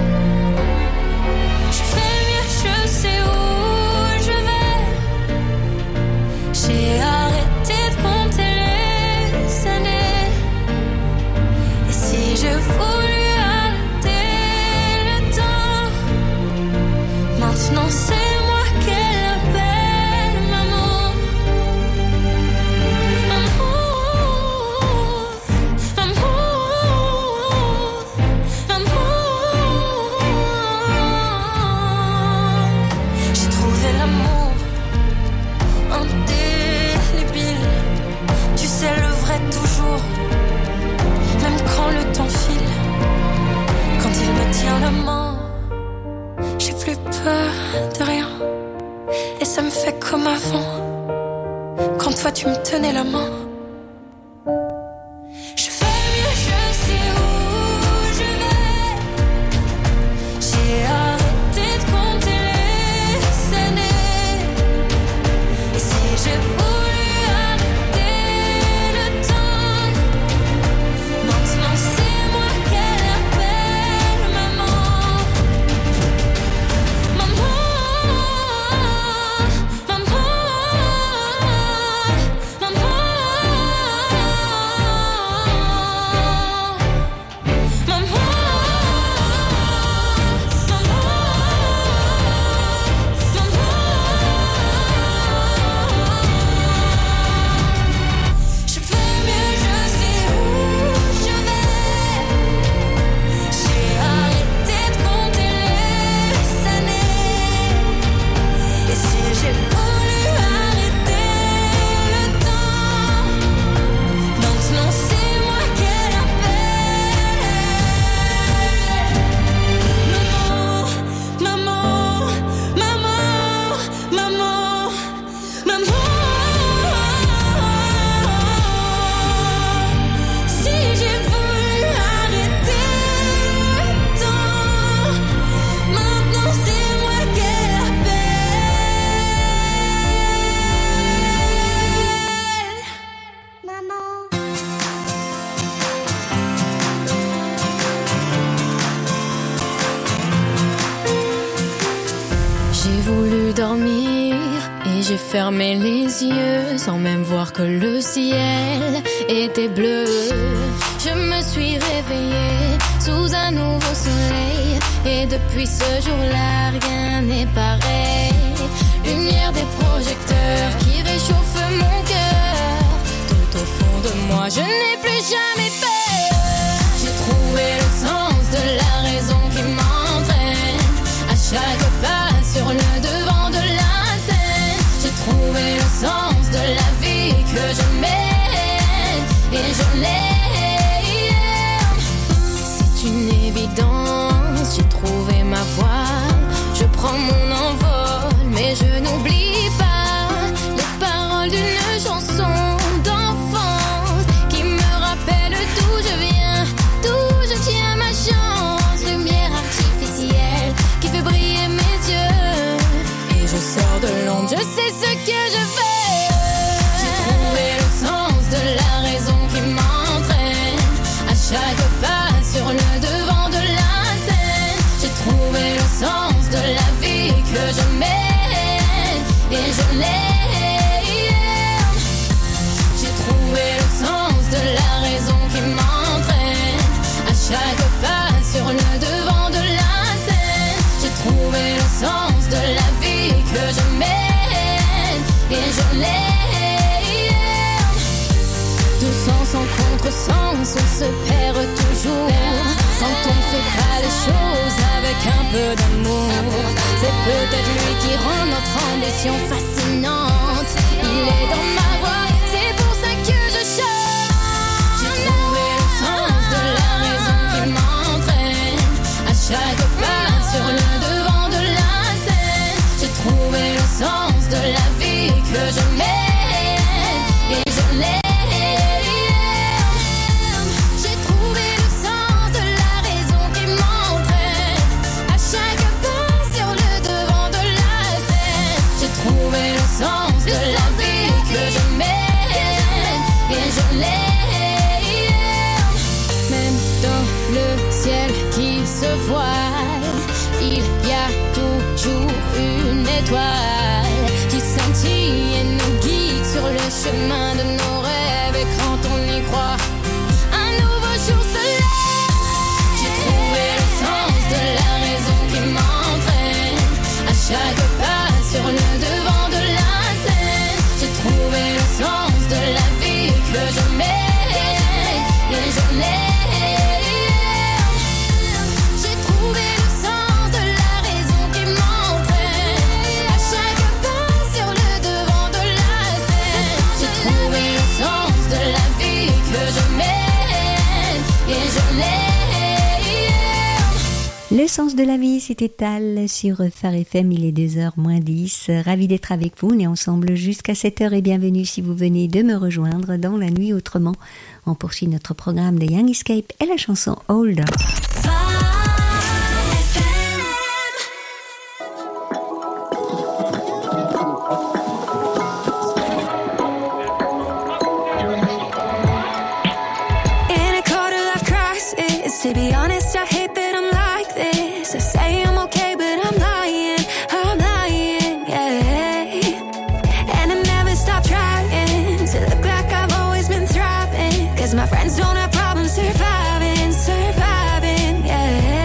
Je fais mieux, je sais où je vais. J'ai arrêté de compter les années. Et si je voulais arrêter le temps, maintenant c'est moi qu'elle appelle maman. J'ai trouvé l'amour indélébile. Tu sais le vrai toujours, même quand le temps file. Quand il me tient la main, j'ai plus peur de rien. Et ça me fait comme avant, quand toi tu me tenais la main. Je fais mieux, je sais où je vais. J'ai voulu dormir et j'ai fermé les yeux sans même voir que le ciel était bleu. Je me suis réveillée sous un nouveau soleil et depuis ce jour-là rien n'est pareil. Lumière des projecteurs qui réchauffe mon cœur. Tout au fond de moi je n'ai plus jamais peur. J'ai trouvé le sens de la raison qui m'entraîne à chaque pas sur le devant de la scène. J'ai trouvé le sens de la vie que je mène et je l'aime. C'est une évidence, j'ai trouvé ma voie. Je prends mon envol mais je n'oublie pas les paroles d'une chanson d'enfance qui me rappelle d'où je viens, d'où je tiens ma chance. Lumière artificielle qui fait briller mes yeux et je sors de l'ombre, je sais ce que je veux. J'ai trouvé le sens de la raison qui m'entraîne à chaque pas sur le devant de la scène. J'ai trouvé le sens de la vie que je mène et je l'aime. J'ai trouvé le sens de la raison qui m'entraîne à chaque pas sur le devant de la scène. J'ai trouvé le sens de la vie que je mène et je l'aime. Tout sens en contresens, on se perd toujours quand on fait pas les choses avec un peu d'amour. C'est peut-être lui qui rend notre ambition fascinante. Il est dans ma voix, c'est pour ça que je chante. J'ai trouvé le sens de la raison qui m'entraîne à chaque pas sur le devant de la scène. J'ai trouvé le sens de la vie que je mène et je l'aime. J'ai trouvé le sens de la raison qui m'entraîne à chaque pas sur le devant de la scène. J'ai trouvé le sens de la vie que je mène et je l'aime. Même dans le ciel qui se voile, il y a toujours une étoile qui scintille et nous guide sur le chemin de nos rêves. Et quand on y croit, un nouveau jour se lève. J'ai trouvé le sens de la raison qui m'entraîne à chaque pas sur le devant de la scène. J'ai trouvé le sens de la vie que je mène et je l'aime. J'ai trouvé le sens de la raison qui m'entraîne à chaque pas sur le devant de la scène. J'ai trouvé le sens de la vie que je mène et je l'aime. Le sens de la vie, c'était Tal sur Phare FM, il est 2h moins 10. Ravi d'être avec vous, on est ensemble jusqu'à 7h et bienvenue si vous venez de me rejoindre dans La Nuit Autrement. On poursuit notre programme de Young Escape et la chanson Older. In a quarter life crisis, to be honest, I hate that I'm like this. I say I'm okay, but I'm lying, yeah. And I never stop trying to look like I've always been thriving, 'cause my friends don't have problems surviving, yeah.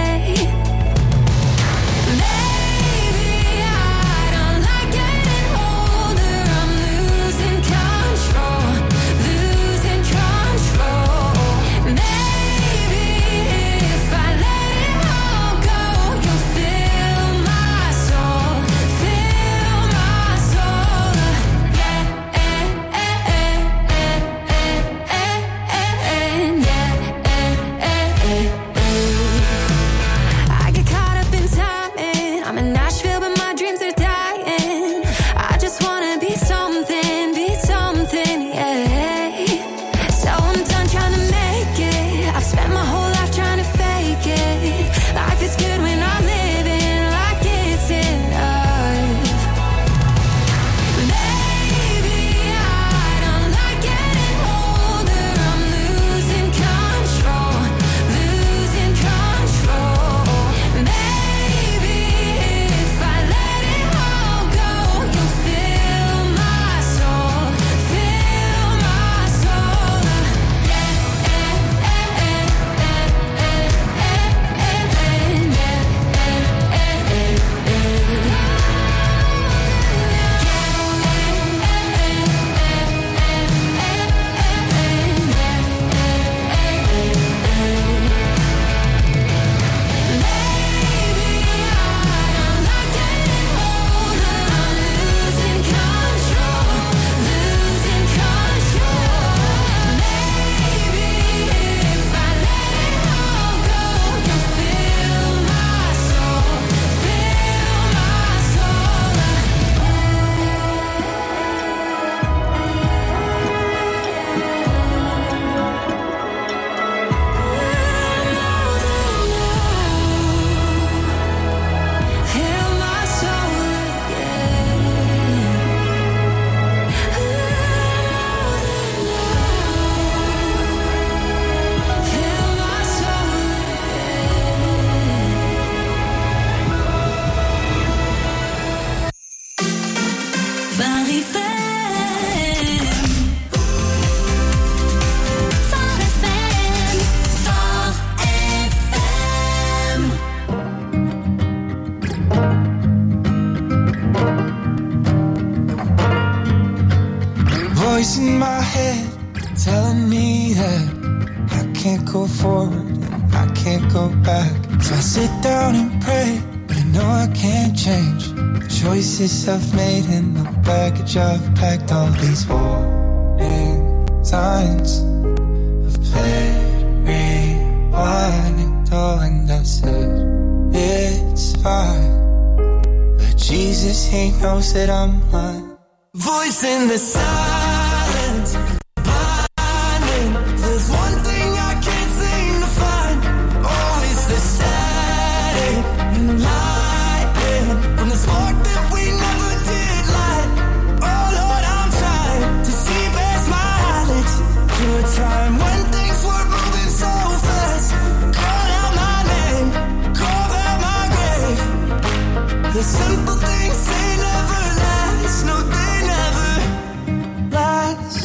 in my head telling me that I can't go forward and I can't go back. So I sit down and pray, but I know I can't change the choices I've made and the baggage I've packed. All these warning signs of played rewind. Oh, and I said it's fine, but Jesus, he knows that I'm lying. Voice in the silence, blinding. There's one thing I can't seem to find. Oh, it's the static and lightning from the spark that we never did light. Oh Lord, I'm trying to see past my eyelids to a time when things were moving so fast. Call out my name, carve out my grave. The simple things they never last. No, they never last.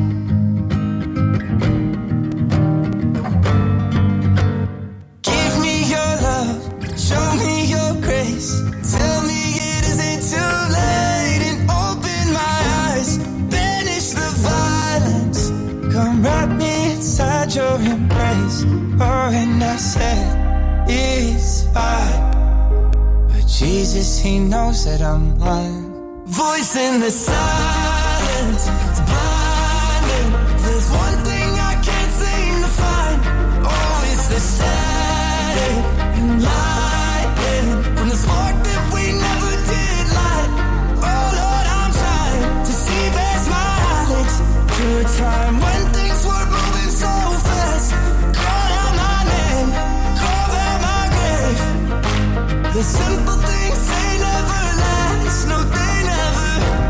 Give me your love, show me your grace. Tell me it isn't too late and open my eyes. Banish the violence, come wrap me inside your embrace. Oh, and I said it's fine, but Jesus, he knows that I'm lying. Voice in the silence, it's blinding. There's one thing I can't seem to find. Oh, it's the static and lightning from the spark that we never did light. Oh Lord, I'm trying to see past my eyelids to a time when things were moving so fast. Call out my name, carve out my grave. The simple things they never last. No, they never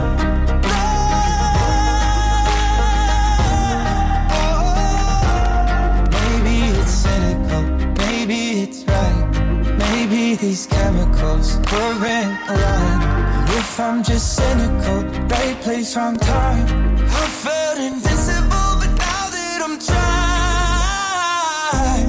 last. Oh, maybe it's cynical, maybe it's right. Maybe these chemicals weren't aligned. And if I'm just cynical, right place, wrong time. I felt invincible, but now that I'm trying,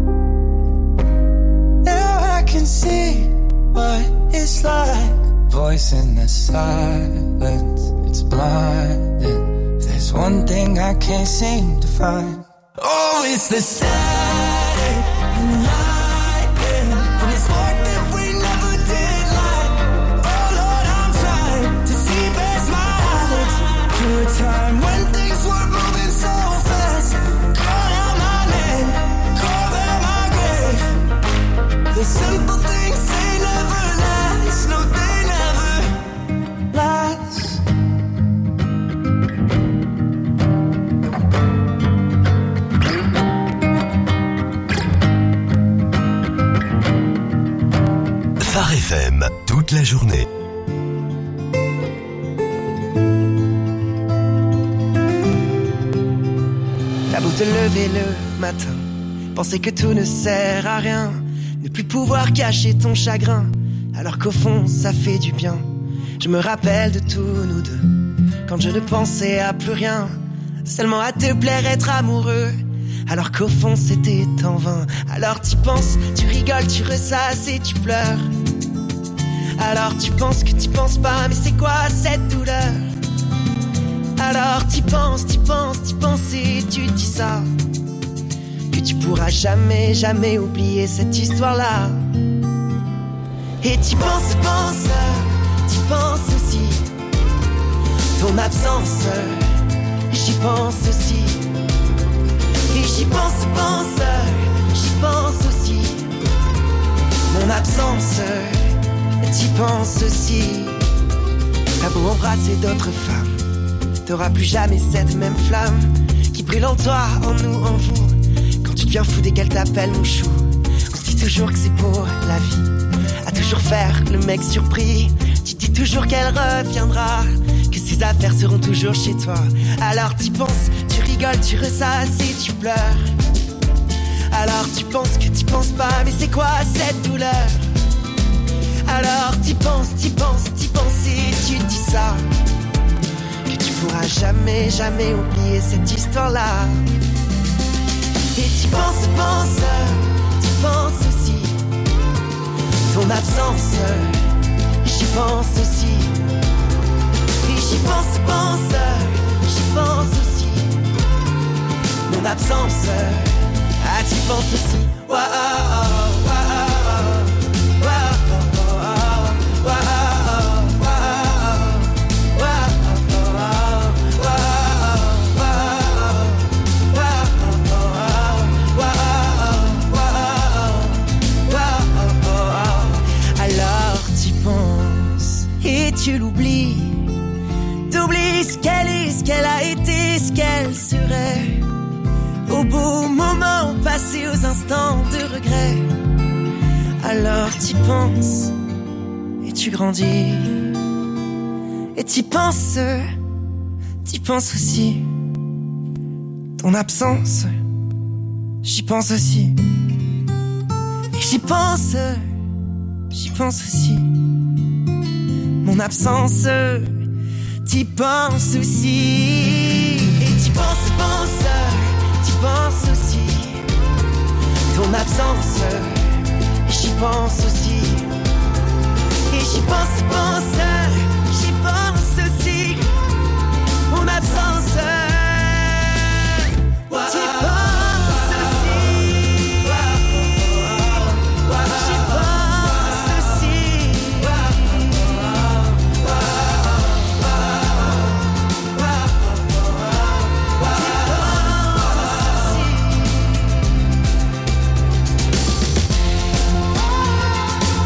now I can see what it's like. Voice in the silence, it's blinding. There's one thing I can't seem to find. Oh, it's the static and lightning from the spark that we never did light. Oh Lord, I'm trying to see past my eyelids to a time when things were moving so fast. Call out my name, carve out my grave. The simple things they never last. No, they never last. Phare FM, toute la journée. T'as beau te lever le matin, penser que tout ne sert à rien, ne plus pouvoir cacher ton chagrin, alors qu'au fond ça fait du bien. Je me rappelle de tous nous deux, quand je ne pensais à plus rien, seulement à te plaire, être amoureux, alors qu'au fond c'était en vain. Alors tu penses, tu rigoles, tu ressasses et tu pleures. Alors tu penses que tu penses pas, mais c'est quoi cette douleur? Alors tu penses et tu dis ça, que tu pourras jamais, jamais oublier cette histoire-là. Et tu penses aussi, ton absence, j'y pense aussi. Et j'y pense aussi, mon absence, t'y penses aussi. T'as beau embrasser d'autres femmes, t'auras plus jamais cette même flamme qui brûle en toi, en nous, en vous. Quand tu deviens fou dès qu'elle t'appelle mon chou, on se dit toujours que c'est pour la vie, à toujours faire le mec surpris. Tu dis toujours qu'elle reviendra, que ses affaires seront toujours chez toi. Alors tu penses, tu rigoles, tu ressasses et tu pleures. Alors tu penses que tu penses pas, mais c'est quoi cette douleur? Alors tu penses et tu dis ça, que tu pourras jamais, jamais oublier cette histoire-là. Et tu penses aussi, ton absence, j'y pense aussi. Et j'y pense j'y pense aussi. Mon absence, ah tu penses aussi. Alors tu penses et tu l'oublies. T'oublies ce qu'elle est, ce qu'elle a été, ce qu'elle serait. Aux beaux moments passés, aux instants de regret. Alors t'y penses et tu grandis. Et t'y penses aussi. Ton absence, j'y pense aussi. Et j'y pense aussi. Mon absence, t'y penses aussi. Et t'y penses aussi. Ton absence, j'y pense aussi. Et j'y pense